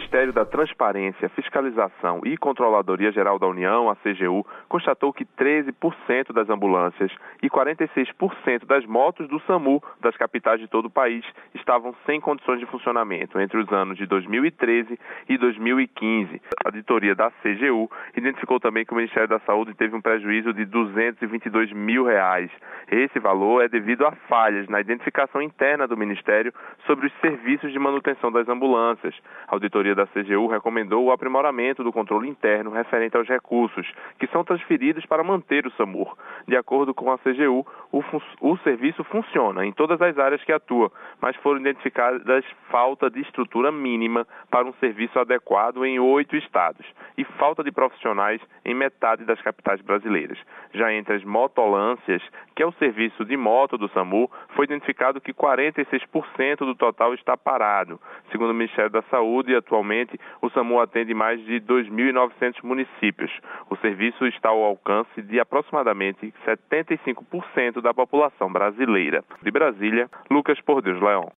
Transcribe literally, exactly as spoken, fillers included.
Ministério da Transparência, Fiscalização e Controladoria Geral da União, a C G U, constatou que treze por cento das ambulâncias e quarenta e seis por cento das motos do SAMU das capitais de todo o país estavam sem condições de funcionamento entre os anos de dois mil e treze e dois mil e quinze. A auditoria da C G U identificou também que o Ministério da Saúde teve um prejuízo de duzentos e vinte e dois mil reais. Esse valor é devido a falhas na identificação interna do Ministério sobre os serviços de manutenção das ambulâncias. A auditoria da C G U recomendou o aprimoramento do controle interno referente aos recursos que são transferidos para manter o SAMU. De acordo com a C G U, o, o serviço funciona em todas as áreas que atua, mas foram identificadas falta de estrutura mínima para um serviço adequado em oito estados e falta de profissionais em metade das capitais brasileiras. Já entre as motolâncias, que é o serviço de moto do SAMU, foi identificado que quarenta e seis por cento do total está parado. Segundo o Ministério da Saúde, atualmente o SAMU atende mais de dois mil e novecentos municípios. O serviço está ao alcance de aproximadamente setenta e cinco por cento da população brasileira. De Brasília, Lucas Por Deus Leão.